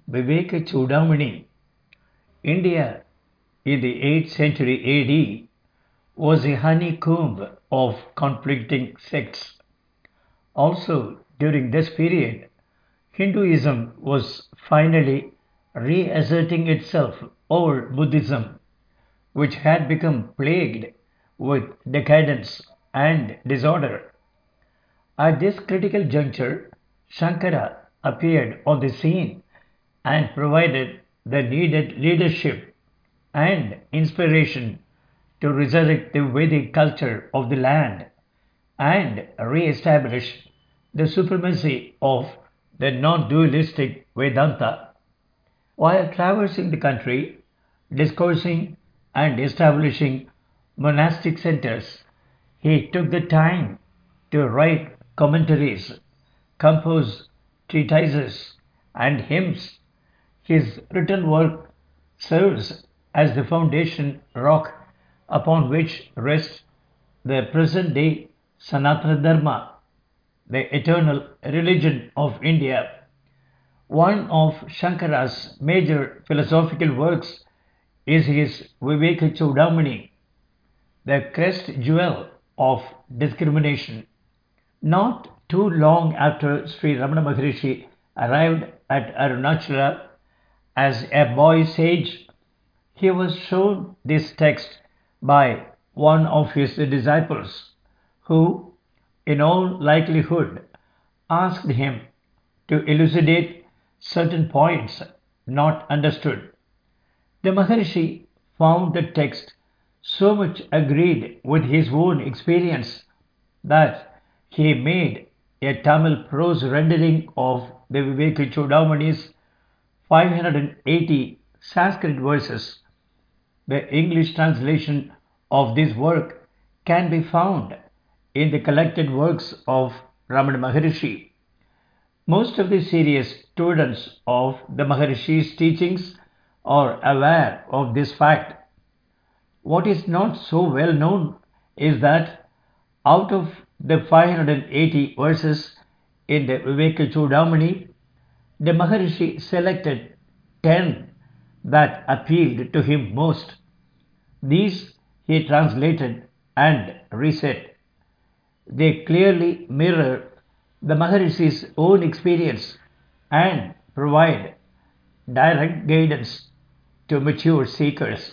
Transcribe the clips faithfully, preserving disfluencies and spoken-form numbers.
Viveka Chudamani. India in the eighth century A D was a honeycomb of conflicting sects. Also, during this period, Hinduism was finally reasserting itself over Buddhism, which had become plagued with decadence and disorder. At this critical juncture, Shankara appeared on the scene and provided the needed leadership and inspiration to resurrect the Vedic culture of the land and re-establish the supremacy of the non-dualistic Vedanta. While traversing the country, discoursing and establishing monastic centers, he took the time to write commentaries, compose treatises, and hymns. His written work serves as the foundation rock upon which rests the present day Sanatana Dharma, the eternal religion of India. One of Shankara's major philosophical works is his Viveka Chudamani, the crest jewel of discrimination. Not too long after Sri Ramana Maharishi arrived at Arunachala as a boy sage, he was shown this text by one of his disciples, who, in all likelihood, asked him to elucidate certain points not understood. The Maharishi found the text so much agreed with his own experience that he made a Tamil prose rendering of the Viveka Chudamani's five hundred eighty Sanskrit verses. The English translation of this work can be found in the collected works of Ramana Maharishi. Most of the serious students of the Maharishi's teachings are aware of this fact. What is not so well known is that out of the five hundred eighty verses in the Viveka Chudamani, the Maharishi selected ten that appealed to him most. These he translated and reset. They clearly mirror the Maharishi's own experience and provide direct guidance to mature seekers.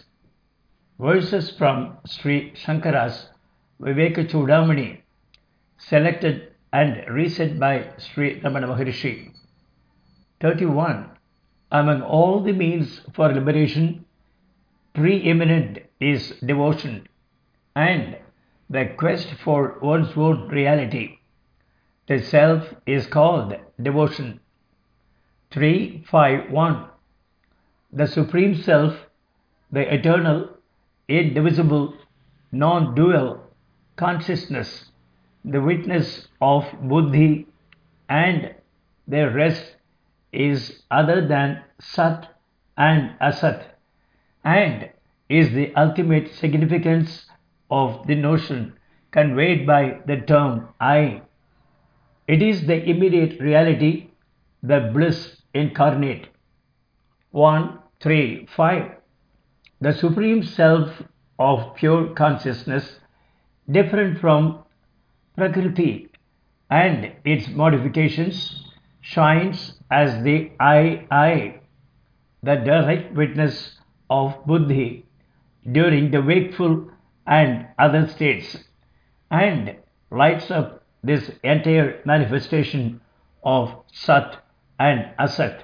Verses from Sri Shankara's Viveka Chudamani, selected and reset by Sri Ramana Maharishi. thirty-one. Among all the means for liberation, preeminent is devotion and the quest for one's own reality. The self is called devotion. three five one. The Supreme Self, the eternal, indivisible, non-dual consciousness, the witness of Buddhi, and their rest is other than Sat and Asat, and is the ultimate significance of the notion conveyed by the term I. It is the immediate reality, the bliss incarnate. one three five. The Supreme Self of pure consciousness, different from Prakriti and its modifications, shines as the I I, the direct witness of Buddhi during the wakeful and other states, and lights up this entire manifestation of Sat and Asat.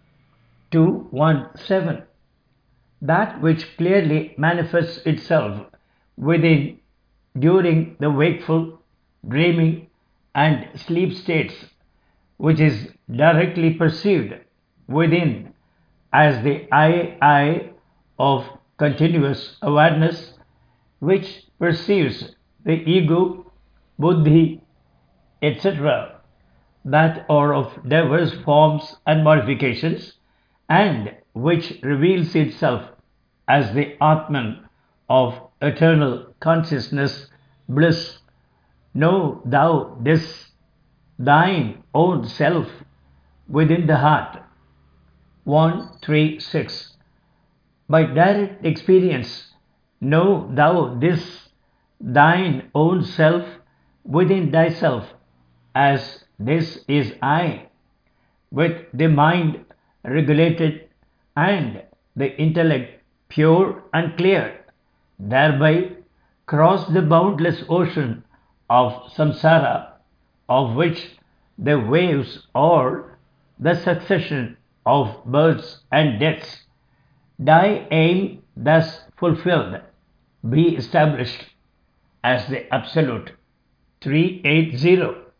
two one seven. That which clearly manifests itself within during the wakeful, dreaming, and sleep states, which is directly perceived within as the I I of continuous awareness, which perceives the ego, buddhi, et cetera, that are of diverse forms and modifications, and which reveals itself as the Atman of eternal consciousness, bliss. Know thou this, thine own self within the heart. one three six. By direct experience, know thou this thine own self within thyself, as this is I, with the mind regulated and the intellect pure and clear, thereby cross the boundless ocean of samsara, of which the waves are the succession of births and deaths. Thy aim thus fulfilled, be established as the Absolute. three eighty.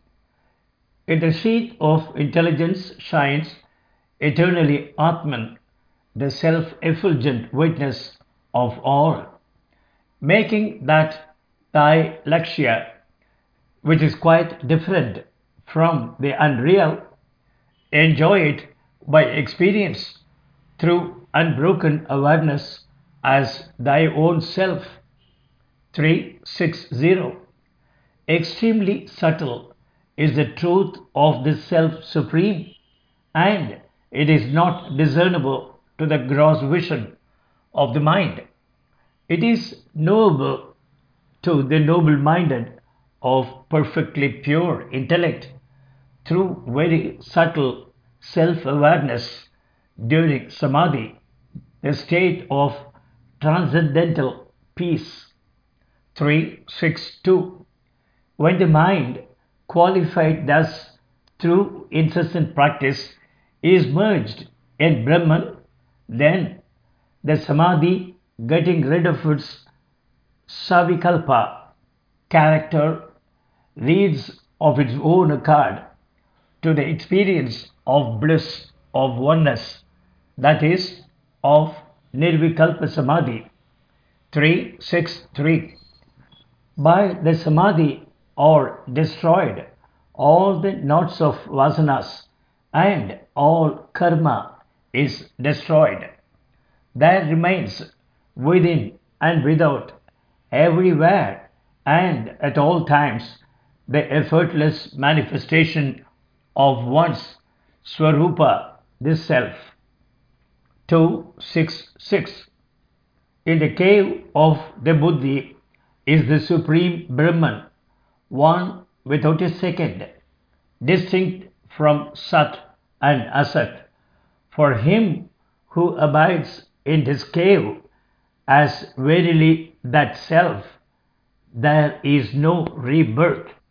In the seat of intelligence shines eternally Atman, the self-effulgent witness of all, making that thy Lakshya, which is quite different from the unreal, enjoy it by experience through unbroken awareness as thy own self. three sixty. Extremely subtle is the truth of this Self Supreme, and it is not discernible to the gross vision of the mind. It is knowable to the noble minded of perfectly pure intellect through very subtle self awareness during Samadhi, the state of transcendental peace. three sixty-two. When the mind, qualified thus through incessant practice, is merged in Brahman, then the Samadhi, getting rid of its Savikalpa character, leads of its own accord to the experience of bliss of oneness, that is, of Nirvikalpa Samadhi. three sixty-three. By the Samadhi are destroyed all the knots of vasanas, and all karma is destroyed. There remains within and without, everywhere and at all times, the effortless manifestation of one's Swarupa, this self. two sixty-six. In the cave of the Buddhi is the Supreme Brahman, one without a second, distinct from Sat and Asat. For him who abides in this cave as verily that self, there is no rebirth.